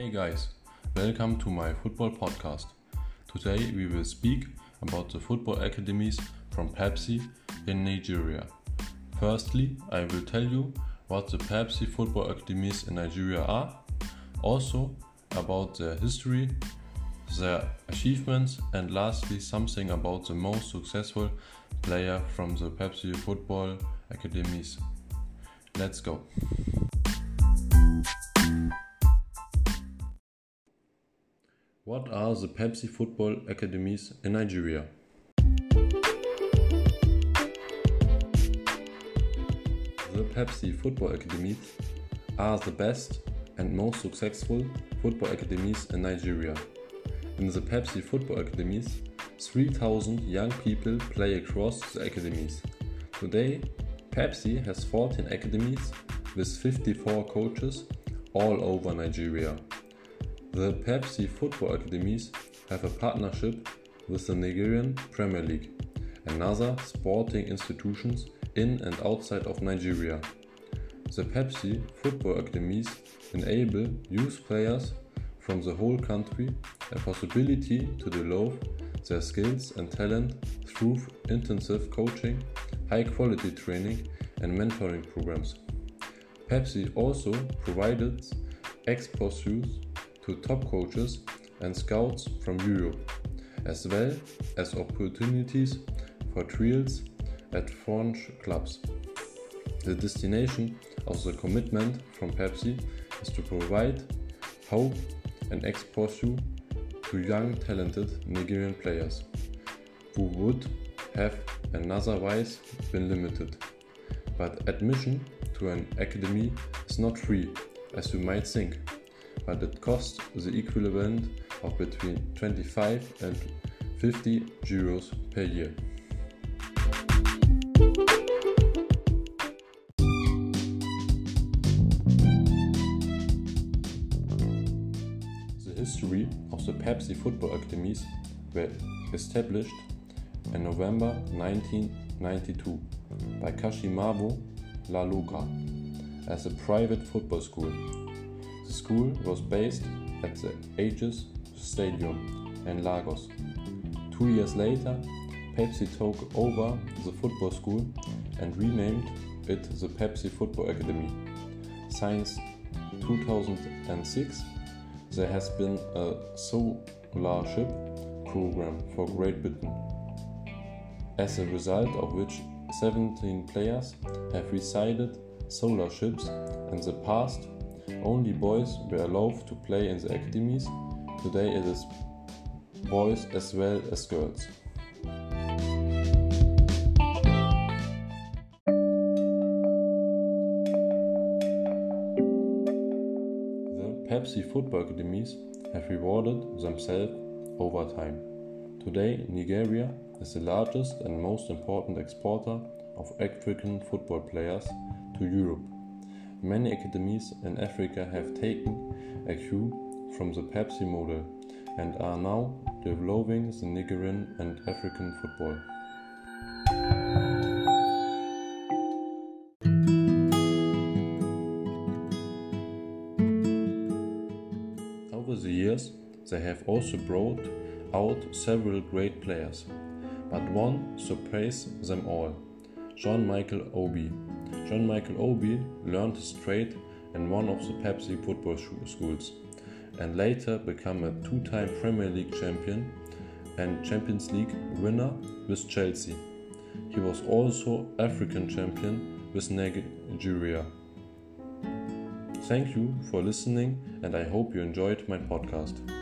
Hey guys, welcome to my football podcast. Today we will speak about the football academies from Pepsi in Nigeria. Firstly, I will tell you what the Pepsi football academies in Nigeria are, also about their history, their achievements, and lastly something about the most successful player from the Pepsi football academies. Let's go. What are the Pepsi football academies in Nigeria? The Pepsi football academies are the best and most successful football academies in Nigeria. In the Pepsi football academies, 3,000 young people play across the academies. Today, Pepsi has 14 academies with 54 coaches all over Nigeria. The Pepsi football academies have a partnership with the Nigerian Premier League and other sporting institutions in and outside of Nigeria. The Pepsi football academies enable youth players from the whole country a possibility to develop their skills and talent through intensive coaching, high-quality training and mentoring programs. Pepsi also provided exposures to top coaches and scouts from Europe, as well as opportunities for trials at French clubs. The destination of the commitment from Pepsi is to provide hope and exposure to young talented Nigerian players who would have otherwise been limited. But admission to an academy is not free, as you might think, but it costs the equivalent of between 25 and 50 euros per year. The history of the Pepsi football academies were established in November 1992 by Kashimawo Laloka as a private football school. The school was based at the Aegis Stadium in Lagos. 2 years later, Pepsi took over the football school and renamed it the Pepsi Football Academy. Since 2006, there has been a scholarship program for Great Britain, as a result of which 17 players have received scholarships in the past. Only boys were allowed to play in the academies. Today it is boys as well as girls. The Pepsi football academies have rewarded themselves over time. Today, Nigeria is the largest and most important exporter of African football players to Europe. Many academies in Africa have taken a cue from the Pepsi model and are now developing the Nigerian and African football. Over the years, they have also brought out several great players, but one surpassed them all: John-Michael Obi. John-Michael Obi learned his trade in one of the Pepsi football schools and later became a two-time Premier League champion and Champions League winner with Chelsea. He was also African champion with Nigeria. Thank you for listening and I hope you enjoyed my podcast.